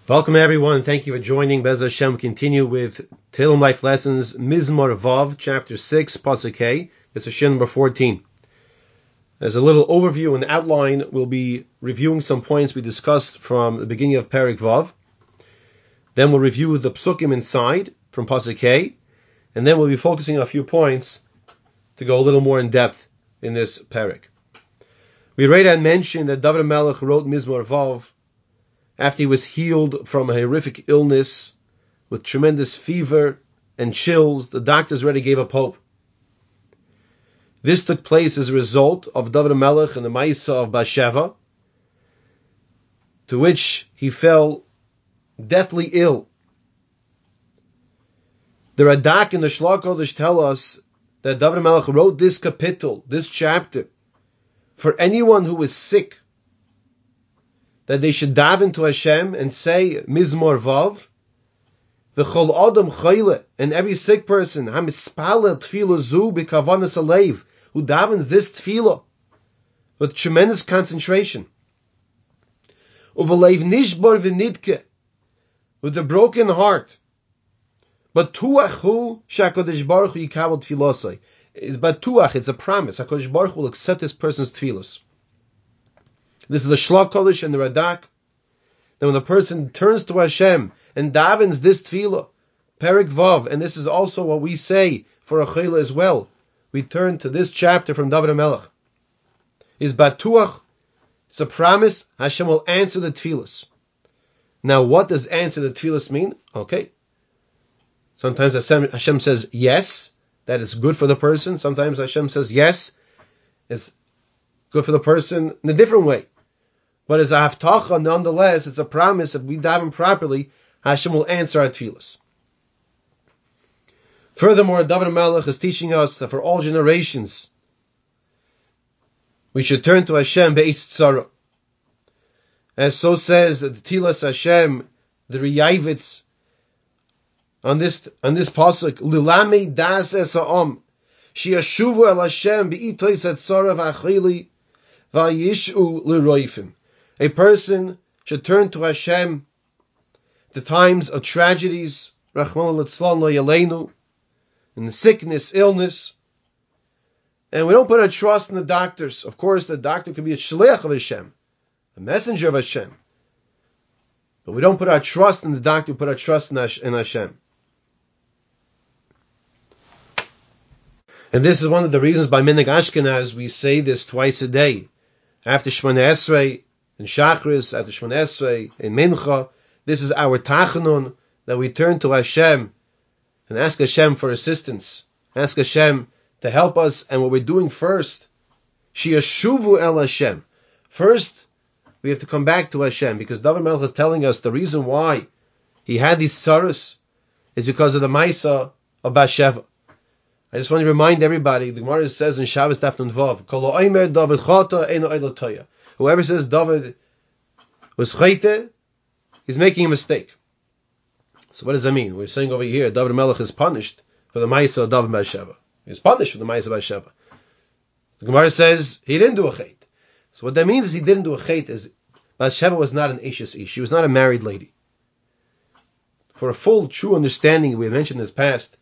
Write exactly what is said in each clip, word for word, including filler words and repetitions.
Welcome everyone. Thank you for joining. Bez Hashem, continue with Tehillim Life Lessons, Mizmor Vav, Chapter six, Pasuk Hey. It's a Shin number fourteen. As a little overview and outline, we'll be reviewing some points we discussed from the beginning of Parak Vav. Then we'll review the Psukim inside from Pasuk Hey. And then we'll be focusing on a few points to go a little more in depth in this Parak. We already had mentioned that David Melech wrote Mizmor Vav after he was healed from a horrific illness with tremendous fever and chills. The doctors already gave up hope. This took place as a result of David Melech and the Ma'isa of Bathsheba, to which he fell deathly ill. The Radak and the Shlach Kodesh tell us that David Melech wrote this kapitel, this chapter, for anyone who is sick, that they should daven to Hashem and say Mizmor Vav, v'chol adam chayle, and every sick person, hamispalel tefillah zu b'kavanas alev, who davens this tefillah with tremendous concentration, uvalev nishbar v'nidke, with a broken heart, but tuachu shakadosh baruch hu yikabel tefillasai, is but tuach, it's a promise. HaKadosh Baruch Hu will accept this person's tefillas. This is the Shlach Kodesh and the Radak. That when the person turns to Hashem and davens this tefillah, Parak Vav, and this is also what we say for a chayla as well, we turn to this chapter from David HaMelech. Is batuach, it's a promise, Hashem will answer the tefillas. Now, what does answer the tefillas mean? Okay. Sometimes Hashem, Hashem says yes, that is good for the person. Sometimes Hashem says yes, it's good for the person in a different way. But as a haftacha, nonetheless, it's a promise that we daven properly, Hashem will answer our tefillas. Furthermore, David HaMelech is teaching us that for all generations, we should turn to Hashem be'etz tzara. As so says the Tilas Hashem, the Riyavitz, on this on this pasuk, Lilame das es ha'am, shiashuvu el Hashem be'itois et tzara v'achili v'yishu l'roifim. A person should turn to Hashem the times of tragedies, Rachmana litzlan lo yaleinu, in the sickness, illness, and we don't put our trust in the doctors. Of course, the doctor could be a shliach of Hashem, a messenger of Hashem, but we don't put our trust in the doctor. We put our trust in Hashem. And this is one of the reasons by Minhag Ashkenaz we say this twice a day, after Shmoneh Esrei in Shachris, after Shmoneh Esrei in Mincha. This is our tachanun, that we turn to Hashem and ask Hashem for assistance, ask Hashem to help us. And what we're doing first, shiashuvu el Hashem. First, we have to come back to Hashem, because David Melech is telling us the reason why he had these tzaros is because of the Ma'isa of Bathsheba. I just want to remind everybody, the Gemara says in Shabbos Daf Nun Vav, Kol ha'omer David chata eino oilo toya. Whoever says David was chayte, he's making a mistake. So what does that mean? We're saying over here, David Melech is punished for the Ma'isa of David Bathsheba. He was punished for the Ma'isa of Bathsheba. The Gemara says he didn't do a chayt. So what that means is he didn't do a chayt is Bathsheba was not an Eishes Ish. She was not a married lady. For a full, true understanding, we mentioned in this past,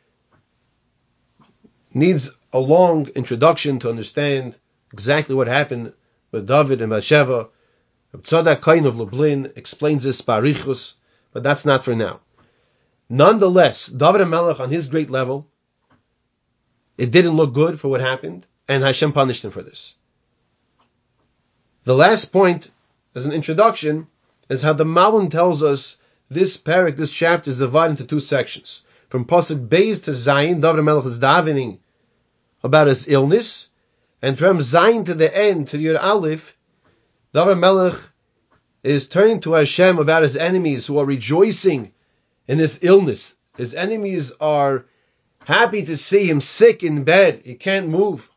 needs a long introduction to understand exactly what happened with David and Bathsheba. Tzadak Kain of Lublin explains this barichus, but that's not for now. Nonetheless, David HaMelech on his great level, it didn't look good for what happened, and Hashem punished him for this. The last point, as an introduction, is how the Malin tells us this parak, this chapter, is divided into two sections. From Pasuk Beis to Zayin, David HaMelech is davening about his illness, and from Zayin to the end, to Yud Aleph, David HaMelech is turning to Hashem about his enemies who are rejoicing in this illness. His enemies are happy to see him sick in bed, he can't move,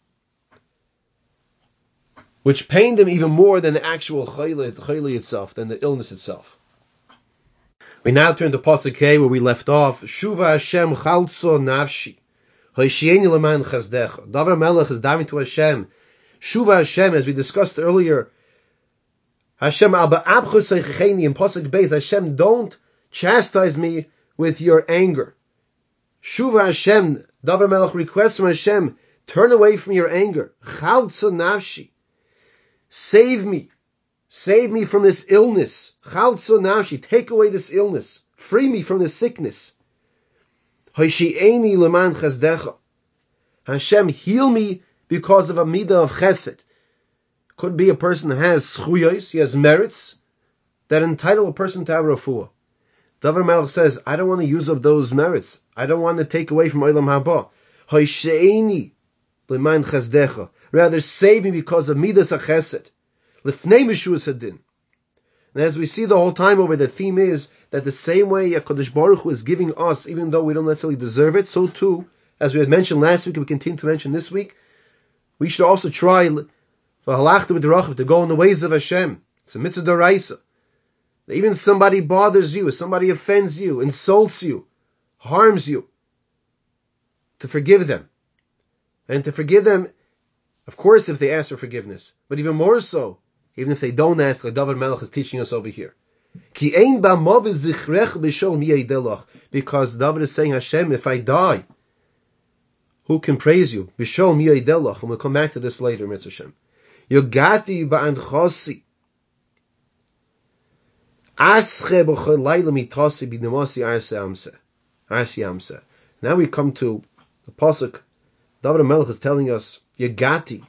which pained him even more than the actual chayli itself, than the illness itself. We now turn to Pasuk Hey, where we left off. Shuva Hashem chaltzo nafshi, hoishieni leman chazdecha. David HaMelech is diving to Hashem. Shuva Hashem, as we discussed earlier, Hashem al ba'abchu seichecheni in Pasuk Beis, Hashem, don't chastise me with your anger. Shuva Hashem, David Melech requests from Hashem, turn away from your anger. Chaltza nafshi, save me, save me from this illness. Chaltza nafshi, take away this illness, free me from this sickness. Hoishi'eni leman chesdecha, Hashem, heal me because of a midah of chesed. Could be a person has schuyos, he has merits that entitle a person to have refuah. David Melech says, I don't want to use up those merits. I don't want to take away from Olam Haba. Hoisheini l'man chesdecha. Rather, save me because of midas hachesed. L'fnei mishuas hadin. And as we see the whole time over, the theme is that the same way HaKadosh Baruch Hu is giving us, even though we don't necessarily deserve it, so too, as we had mentioned last week and we continue to mention this week, we should also try for halachta b'derachim, to go in the ways of Hashem. It's a mitzvah d'oraisa. Even somebody bothers you, somebody offends you, insults you, harms you, to forgive them. And to forgive them, of course, if they ask for forgiveness, but even more so, even if they don't ask, like David Melech is teaching us over here. Because David is saying, Hashem, if I die, who can praise you? Bishol mi yaidelach. And we'll come back to this later, Mitzvah Hashem. Yogati ba'anchosi. Asche b'chol layla mitasi b'nimasi arsi amse. Arsi amse. Now we come to the pasuk. David Melech is telling us, Yogati.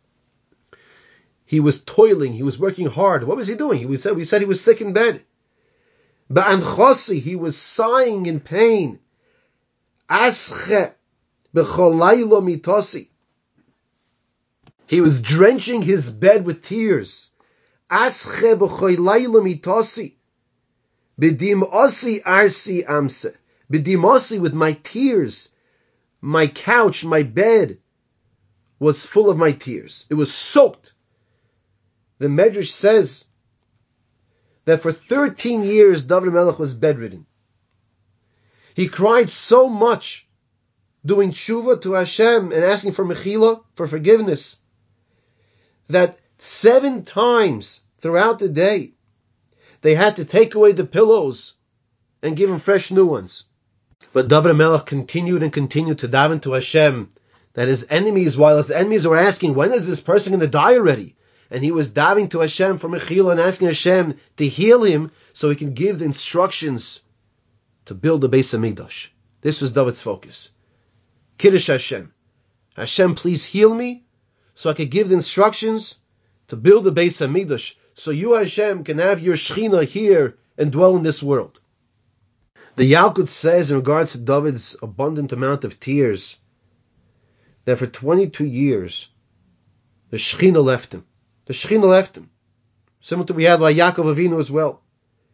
He was toiling. He was working hard. What was he doing? He said, we said he was sick in bed. Ba'anchosi. He was sighing in pain. Asche b'chol layla mitasi. He was drenching his bed with tears. Asche b'choy layla mitasi. B'dim osi arsi amse. B'dim osi, with my tears. My couch, my bed was full of my tears. It was soaked. The Medrash says that for thirteen years David Melech was bedridden. He cried so much doing tshuva to Hashem and asking for mechila, for forgiveness, that seven times throughout the day, they had to take away the pillows and give him fresh new ones. But David Melech continued and continued to daven to Hashem, that his enemies, while his enemies were asking, when is this person going to die already? And he was davening to Hashem for mechila and asking Hashem to heal him so he can give the instructions to build the Beis Hamikdash. This was David's focus. Kiddush Hashem. Hashem, please heal me so I could give the instructions to build the Beis Hamikdash, so you, Hashem, can have your Shechina here and dwell in this world. The Yalkut says in regards to David's abundant amount of tears, that for twenty-two years, the Shechina left him. The Shechina left him. Similar to what we had by Yaakov Avinu as well.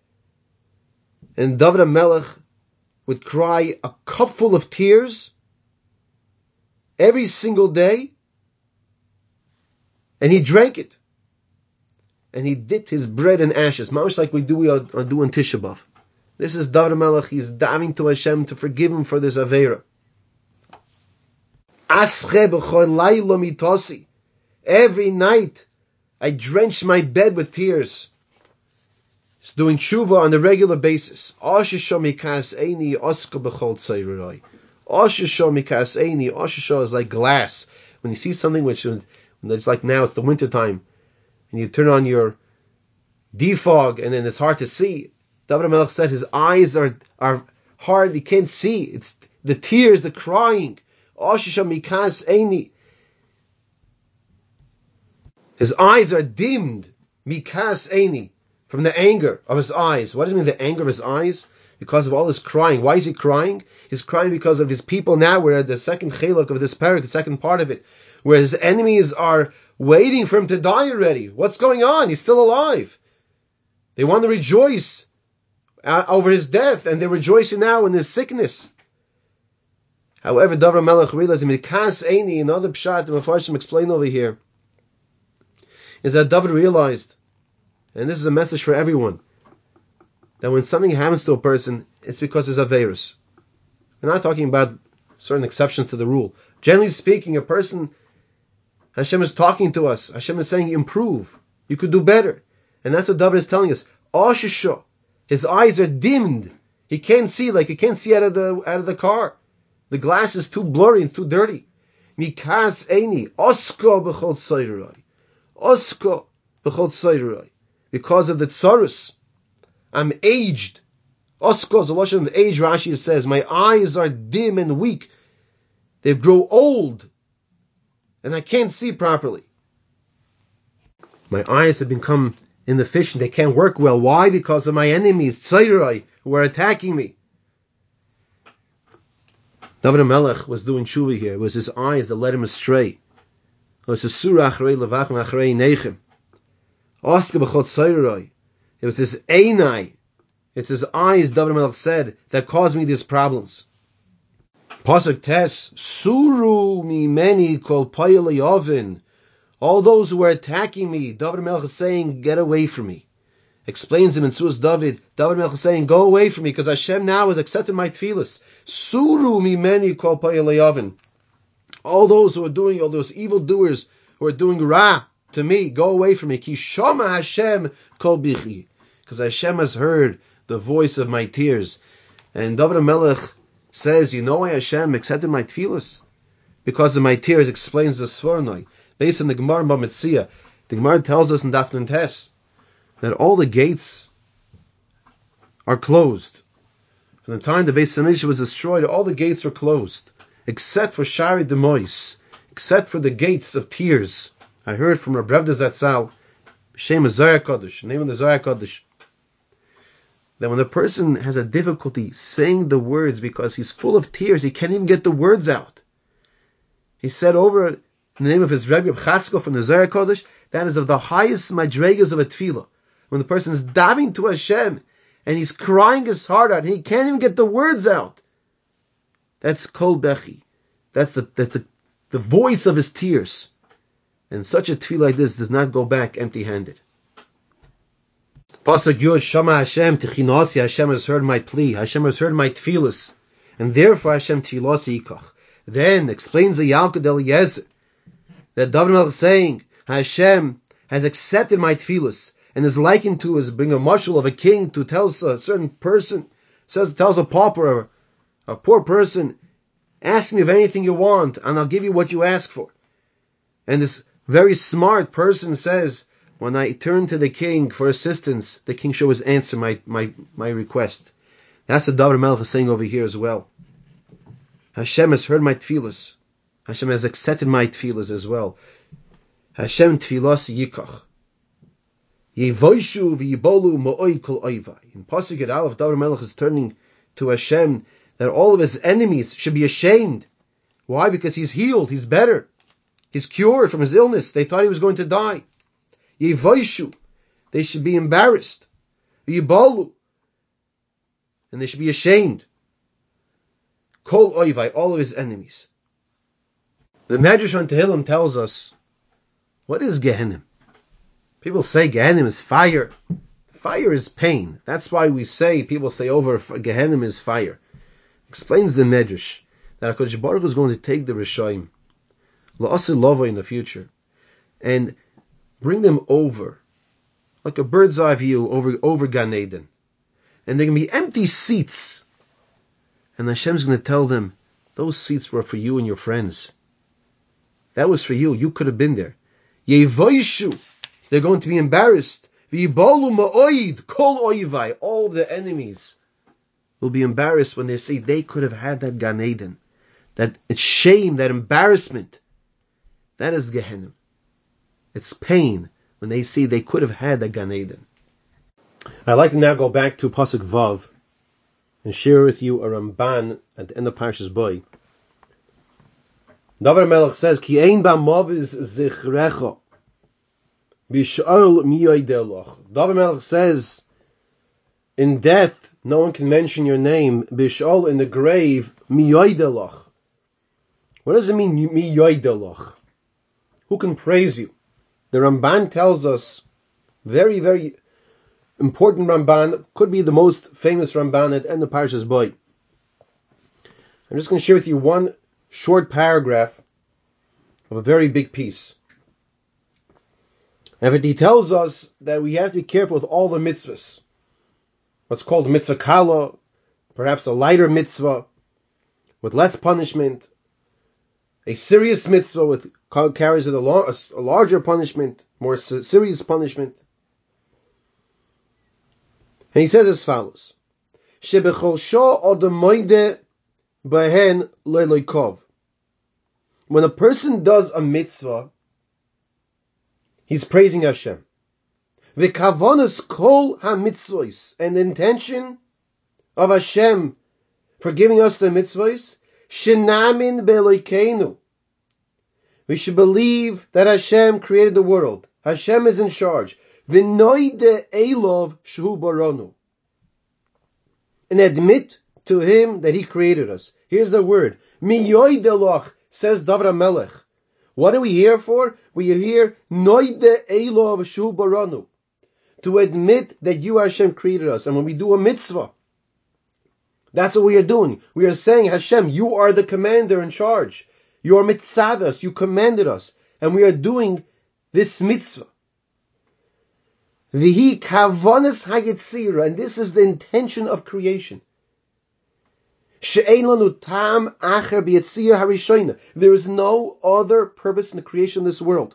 And David HaMelech would cry a cupful of tears every single day, and he drank it. And he dipped his bread in ashes, much like we do we are, are doing Tisha B'Av. This is David HaMelech. He's davening to Hashem to forgive him for this Aveira. Asche b'chol layla mitasi. Every night, I drench my bed with tears. He's doing tshuva on a regular basis. Ashisho mikas eini oska b'chol tzeirurai. Ashisho mikas eini. Ashisho is like glass. When you see something which it's like now, it's the winter time, and you turn on your defog, and then it's hard to see. David HaMelech said his eyes are are hard, he can't see. It's the tears, the crying. Ashisha mikas eini. His eyes are dimmed, mikas eini, from the anger of his eyes. What does it mean, the anger of his eyes? Because of all his crying. Why is he crying? He's crying because of his people now. We're at the second chelak of this parak, the second part of it, where his enemies are waiting for him to die already. What's going on? He's still alive. They want to rejoice over his death, and they're rejoicing now in his sickness. However, David HaMelech realized, mikas eini, another pshat the Mefarshim explain over here, is that David realized, and this is a message for everyone, that when something happens to a person, it's because there's a virus. We're not talking about certain exceptions to the rule. Generally speaking, a person, Hashem is talking to us. Hashem is saying, improve. You could do better. And that's what David is telling us. Oshisha, his eyes are dimmed. He can't see, like he can't see out of the out of the car. The glass is too blurry and too dirty. Mikas eini osko b'chol tzeirai, osko b'chol tzeirai, because of the tzarus. I'm aged. Osko is a lashon of age. Rashi says, my eyes are dim and weak. They grow old, and I can't see properly. My eyes have become inefficient. They can't work well. Why? Because of my enemies, tzeirai, who are attacking me. David HaMelech was doing tshuva here. It was his eyes that led him astray. It was his surah achrei levachim achrei nechem. Oska b'chot tzeirai. It was his einai. It's his eyes, David HaMelech said, that caused me these problems. Pasuk Tes, Suru mimeni kol payel yovin. All those who are attacking me, David HaMelech is saying, get away from me. Explains him in Surah David, David HaMelech is saying, go away from me, because Hashem now has accepted my tefillas. Suru mimeni kol payel yovin. All those who are doing, all those evil doers who are doing ra to me, go away from me. Ki shama Hashem kol bichi. Because Hashem has heard the voice of my tears. And David HaMelech says, you know why Hashem accepted my tefillas? Because of my tears. Explains the Sfornoi. Based on the Gemara Bamitzia, the Gemara tells us in Daf Nun Tes that all the gates are closed. From the time the Beis Hamikdash was destroyed, all the gates are closed, except for Shari Demois, except for the gates of tears. I heard from Rabbi Revda Zatzal, Shem Zohar Kodesh, the name of the Zohar Kodesh, that when a person has a difficulty saying the words because he's full of tears, he can't even get the words out. He said over in the name of his Rebbe Chatzko from the Zohar Kodesh, that is of the highest madregas of a tefillah. When the person is davening to Hashem and he's crying his heart out and he can't even get the words out, that's kol bechi. That's the that's the, the voice of his tears. And such a tefillah like this does not go back empty-handed. Pasuk Yud, Shama Hashem Tichinasi, Hashem has heard my plea, Hashem has heard my tefillas, and therefore Hashem Tefillasi Yikach. Then explains the Yalkut Eliezer that David HaMelech is saying, Hashem has accepted my tefillas, and is likened to as being a marshal of a king to tell a certain person, says tells a pauper, a, a poor person, ask me of anything you want, and I'll give you what you ask for. And this very smart person says, when I turn to the king for assistance, the king shall always answer my, my, my request. That's what David HaMelech is saying over here as well. Hashem has heard my tefillas. Hashem has accepted my tefillas as well. Hashem tefillas yikach. Yevoishu v'yibolu ma'oid kol oivai. In Pasuk Yud Aleph, David HaMelech is turning to Hashem that all of his enemies should be ashamed. Why? Because he's healed, he's better. He's cured from his illness. They thought he was going to die. Yevoishu, they should be embarrassed. V'yibolu, and they should be ashamed. Kol oivai, all of his enemies. The Medrash on Tehillim tells us, what is Gehenim? People say Gehenim is fire. Fire is pain. That's why we say, people say over Gehenim is fire. Explains the Medrash that HaKadosh Baruch Hu is going to take the Rishoyim, La'asir Lava in the future, and bring them over, like a bird's eye view over, over Gan Eden. And they're going to be empty seats. And Hashem's going to tell them, those seats were for you and your friends. That was for you. You could have been there. Yevoishu, they're going to be embarrassed. V'yibalu ma'oid kol oivai, all of the enemies will be embarrassed when they see they could have had that Gan Eden. That it's shame, that embarrassment. That is Gehenim. It's pain when they see they could have had that Gan Eden. I'd like to now go back to Pasuk Vav and share with you a Ramban at the end of Parshas Bo. David HaMelech says, Ki ein ba maviz zichrecha b'sh'ol miyoideloch. David HaMelech says, in death, no one can mention your name. B'sh'ol, in the grave, miyoideloch. What does it mean, miyoideloch? Who can praise you? The Ramban tells us, very, very important Ramban, could be the most famous Ramban at the end of Parshas Bo. I'm just going to share with you one short paragraph of a very big piece. And he tells us that we have to be careful with all the mitzvahs. What's called mitzvah kala, perhaps a lighter mitzvah with less punishment, a serious mitzvah with carries it a, a, a larger punishment, more serious punishment. And he says as follows: Shebechol shah adam moide behen leloikov. When a person does a mitzvah, he's praising Hashem. V'kavonos kol ha-mitzvos, and the intention of Hashem for giving us the mitzvos, shenamin be'elokeinu. We should believe that Hashem created the world. Hashem is in charge. V'noide elov shehu baronu. And admit to Him that He created us. Here's the word. Miyoideloch, says David HaMelech. What are we here for? We are here, noide elov shehu baronu, to admit that you, Hashem, created us. And when we do a mitzvah, that's what we are doing. We are saying, Hashem, you are the commander in charge. You are mitzavos, you commanded us. And we are doing this mitzvah. Vihi kavanas hayetzira, and this is the intention of creation. She'ein lanu tam acher b'yetzira harishona. There is no other purpose in the creation of this world.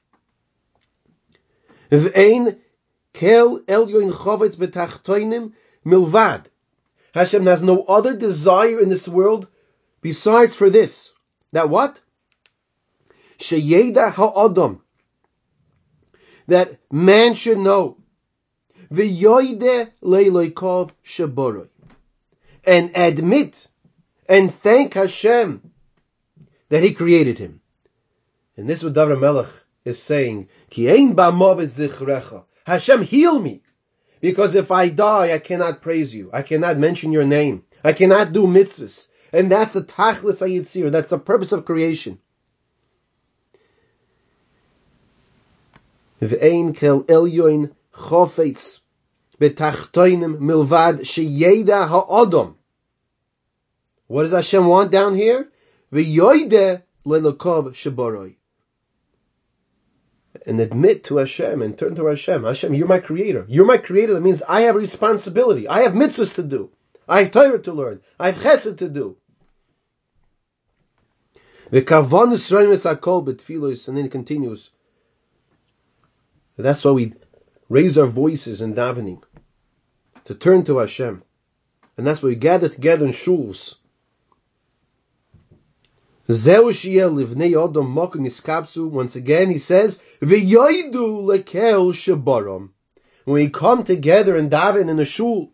V'ein kel elyoin chovetz betachtoinim milvad. Hashem has no other desire in this world besides for this. That what? Sheyeda ha'adam. That man should know. V'yoide leiloikov sheboroi. And admit and thank Hashem that He created him. And this is what David HaMelech is saying. Ki ein ba'movet zichrecha. Hashem, heal me. Because if I die, I cannot praise you. I cannot mention your name. I cannot do mitzvahs. And that's the tachlis hayitzir. That's the purpose of creation. V'ein kel elyoin chofetz betachtoinim milvad sheyeda ha'adam. What does Hashem want down here? V'yoide lelokov sheboroi. And admit to Hashem and turn to Hashem. Hashem, you're my creator. You're my creator. That means I have a responsibility. I have mitzvahs to do. I have Torah to learn. I have chesed to do. V'kavanus reimes hakol betfilos, and then it continues. That's why we raise our voices in davening, to turn to Hashem. And that's why we gather together in shuls. Once again, he says, when we come together and daven in a shul,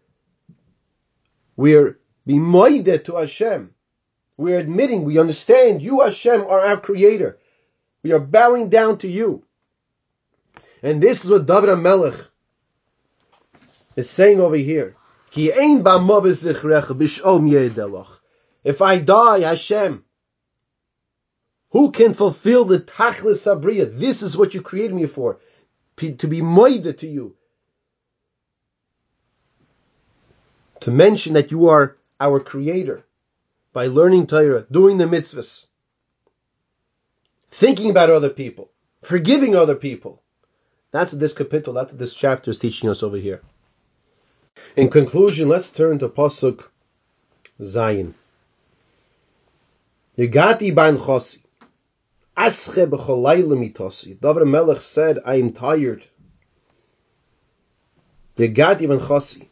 we are b'moideh to Hashem. We are admitting, we understand, you, Hashem, are our creator. We are bowing down to you. And this is what David HaMelech is saying over here. If I die, Hashem, who can fulfill the tachlis sabriya? This is what you created me for, to be moide to you, to mention that you are our creator by learning Torah, doing the mitzvahs, thinking about other people, forgiving other people. That's what this kapitel, that's what this chapter is teaching us over here. In conclusion, let's turn to Pasuk Zayin. Yegati ban chosi. Asche b'cholayla mitosi. David HaMelech said, I am tired. Yegati ban chosi.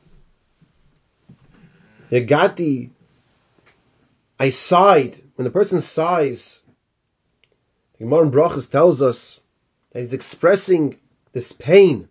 Yegati, I sighed. When the person sighs, the Gemara in Brachos tells us that he's expressing this pain.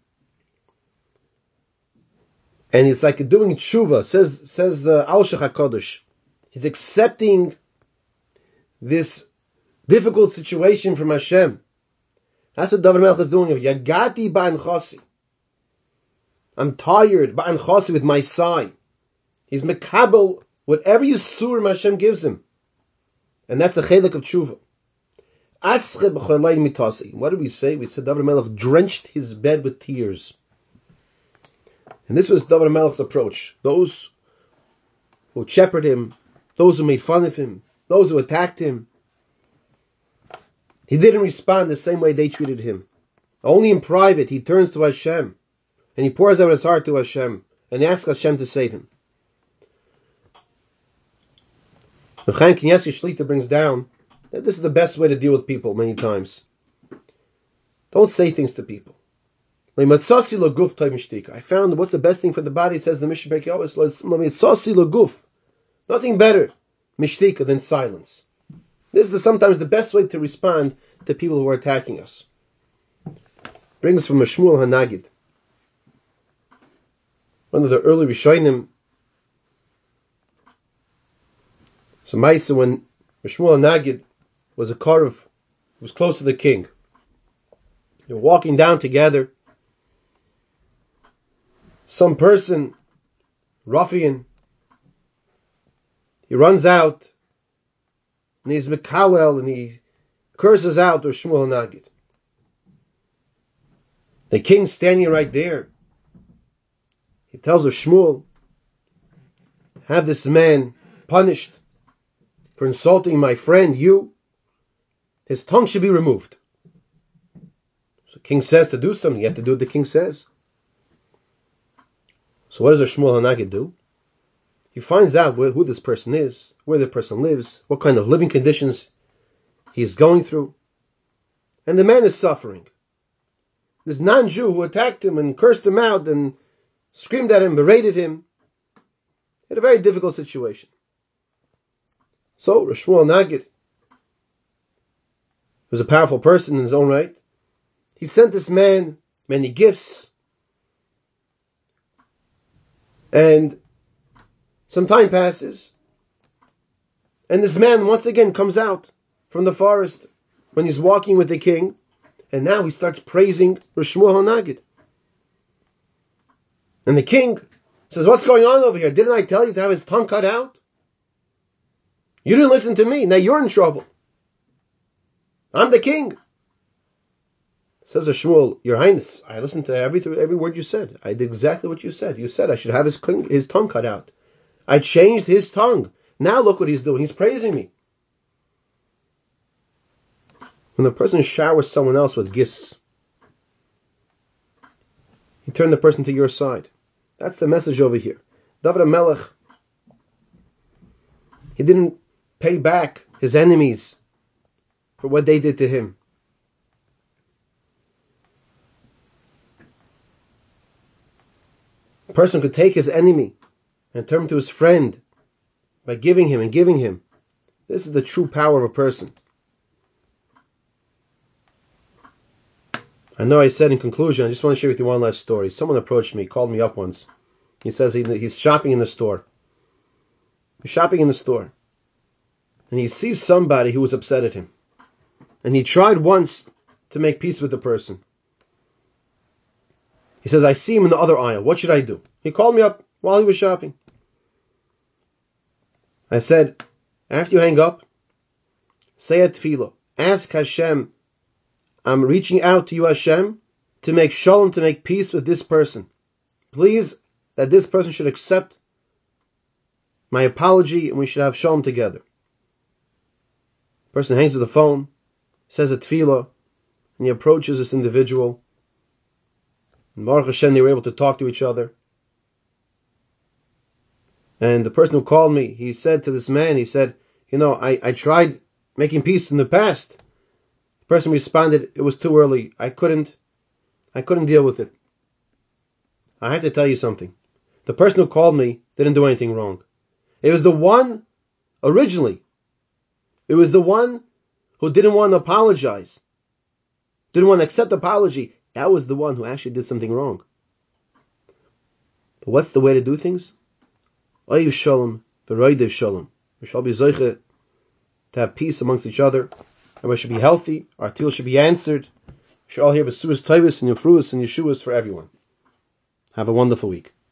And it's like doing tshuva, says says the Alshach HaKadosh. He's accepting this difficult situation from Hashem. That's what David HaMelech is doing. Yagati ba'an chasi. I'm tired, ba'an chasi, with my sigh. He's mekabel whatever Yisurim Hashem gives him. And that's a chelik of tshuva. Asche b'cholayim mitasi. What did we say? We said David HaMelech drenched his bed with tears. And this was David HaMelech's approach. Those who shepherded him, those who made fun of him, those who attacked him, he didn't respond the same way they treated him. Only in private he turns to Hashem and he pours out his heart to Hashem and asks Hashem to save him. Reb Chaim Kanievsky Shlita brings down that this is the best way to deal with people many times. Don't say things to people. I found what's the best thing for the body, it says the Mishnah Berurah Yavos, nothing better mishtika than silence. This is the, sometimes the best way to respond to people who are attacking us. Brings from Shmuel HaNagid, one of the early Rishonim. So Maisa, when Shmuel HaNagid was a Karev, was close to the king. They were walking down together. Some person, ruffian, he runs out and he's Mekawel and he curses out to Shmuel HaNagid. The king's standing right there. He tells of Shmuel, have this man punished for insulting my friend, you. His tongue should be removed. So the king says to do something, you have to do what the king says. So what does a Shmuel HaNagid do? He finds out where, who this person is, where the person lives, what kind of living conditions he is going through. And the man is suffering. This non-Jew who attacked him and cursed him out and screamed at him, berated him, had a very difficult situation. So Shmuel HaNagid was a powerful person in his own right. He sent this man many gifts. And some time passes, and this man once again comes out from the forest when he's walking with the king, and now he starts praising Shmuel HaNagid. And the king says, what's going on over here? Didn't I tell you to have his tongue cut out? You didn't listen to me. Now you're in trouble. I'm the king. Says the Shmuel, Your Highness, I listened to every every word you said. I did exactly what you said. You said I should have his his tongue cut out. I changed his tongue. Now look what he's doing. He's praising me. When the person showers someone else with gifts, you turn the person to your side. That's the message over here. David HaMelech, he didn't pay back his enemies for what they did to him. A person could take his enemy and turn him to his friend by giving him and giving him. This is the true power of a person. I know I said in conclusion, I just want to share with you one last story. Someone approached me, called me up once. He says he, he's shopping in the store. He's shopping in the store. And he sees somebody who was upset at him. And he tried once to make peace with the person. He says, I see him in the other aisle. What should I do? He called me up while he was shopping. I said, after you hang up, say a tefillah. Ask Hashem, I'm reaching out to you, Hashem, to make shalom, to make peace with this person. Please, that this person should accept my apology and we should have shalom together. The person hangs up the phone, says a tefillah, and he approaches this individual. And Baruch Hashem, they were able to talk to each other. And the person who called me, he said to this man, he said, you know, I, I tried making peace in the past. The person responded, it was too early. I couldn't, I couldn't deal with it. I have to tell you something. The person who called me didn't do anything wrong. It was the one, originally, it was the one who didn't want to apologize, didn't want to accept apology. That was the one who actually did something wrong. But what's the way to do things? Oyev shalom, v'roidev shalom. We shall be zoiche to have peace amongst each other. Everybody should be healthy. Our teal should be answered. We should all hear Besuas Toivus and Yufruas and Yeshuas for everyone. Have a wonderful week.